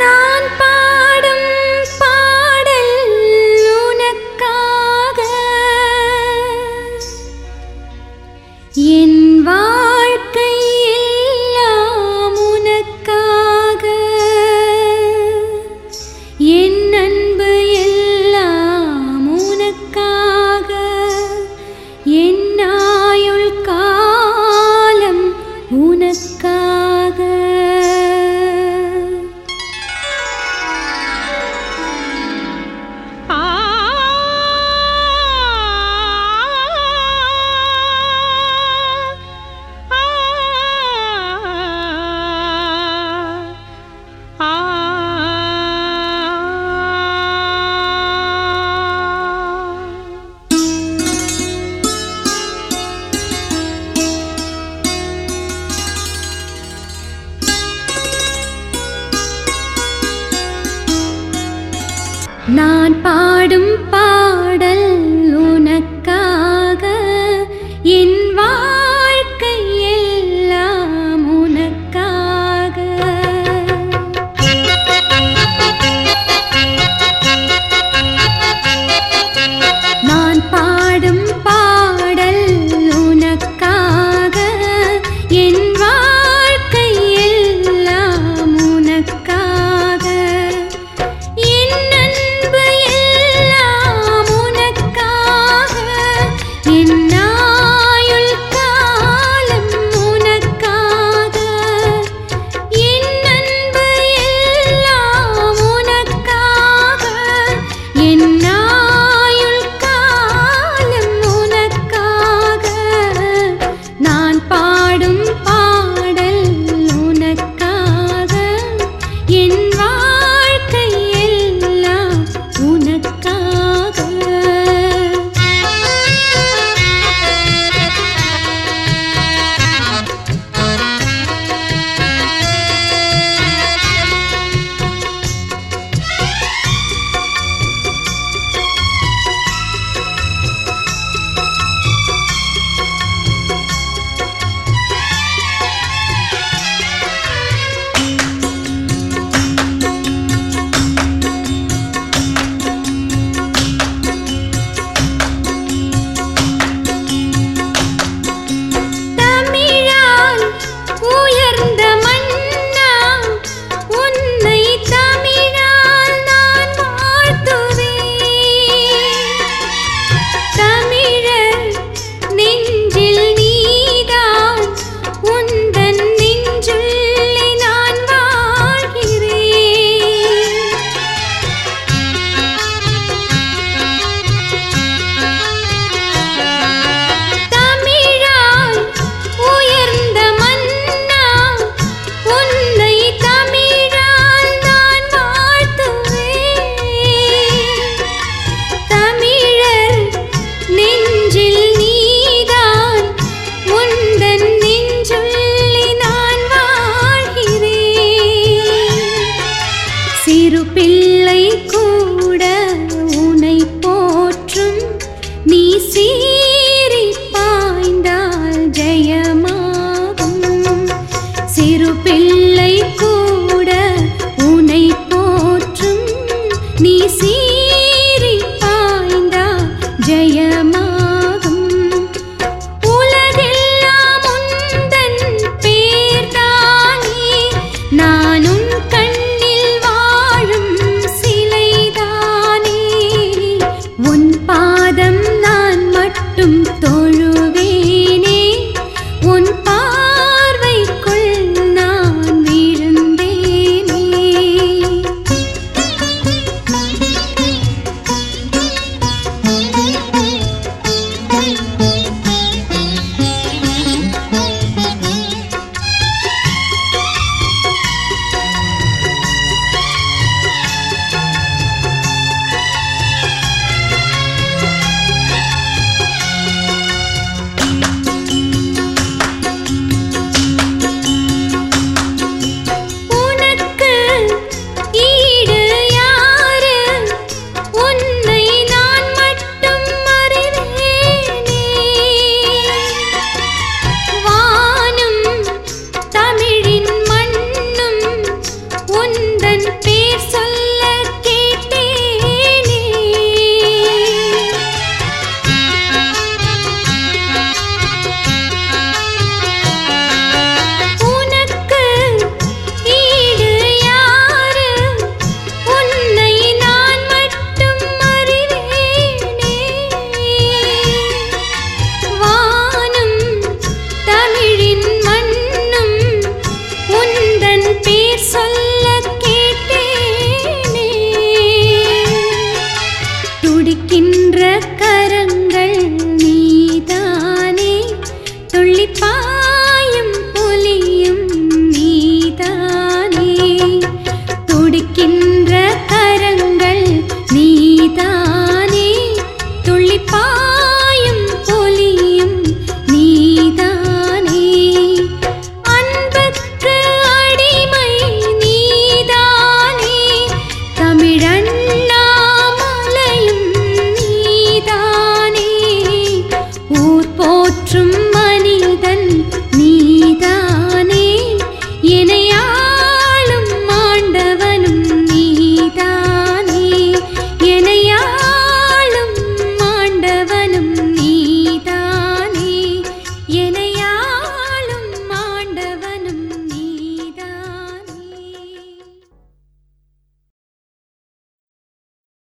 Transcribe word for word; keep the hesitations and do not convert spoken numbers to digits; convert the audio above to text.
நான் பாடும் பாடல் உனக்காக, என் வாழ்க்கை எல்லாம் உனக்காக, என் அன்பு எல்லாம் உனக்காக, என் ஆயுள் காலம் உனக்காக. நான் பாடும் பாடல் உனக்காக, என் வாழ்க்கை எல்லாம் உனக்காக. நான் பாடும் பாடல் உனக்காக, என் வாழ்க்கை எல்லாம் உனக்காக, என் அன்பு எல்லாம் உனக்காக, என் ஆயுள் காலம் உனக்காக, என் அன்பு எல்லாம் உனக்காக, என் ஆயுள் காலம் உனக்காக. நான் பாடும் பாடல் உனக்காக, என் வாழ்க்கை எல்லாம் உனக்காக. தமிழால் உயர்ந்த மன்னா, உன்னை தமிழால் நான் வாழ்த்துவேன். தமிழர் நெஞ்சில் நீதான், உந்தன் நெஞ்சுள்ளே நான் வாழ்கிறேன். தமிழால் உயர்ந்த மன்னா, உன்னை தமிழால் நான் வாழ்த்துவேன். தமிழர் நெஞ்சில் நீதான், உந்தன் நெஞ்சுள்ளே நான் வாழ்கிறேன். சிறு பிள்ளை கூட உன்னை போற்றும், நீ சீறி பாய்ந்தால் ஜெயமாகும். சிறு பிள்ளை கூட உன்னை போற்றும், நீ சீறி பாய்ந்தால் ஜெயமாகும். உலகெல்லாம் உந்தன் பேர்தானே, நான் உன் கண்ணில் வாழும் சிலைதானே. உன் பாதம் நான் மட்டும் தொழுவேனே, உன் பார்வைக்குள் நான் விழுந்தேனே. என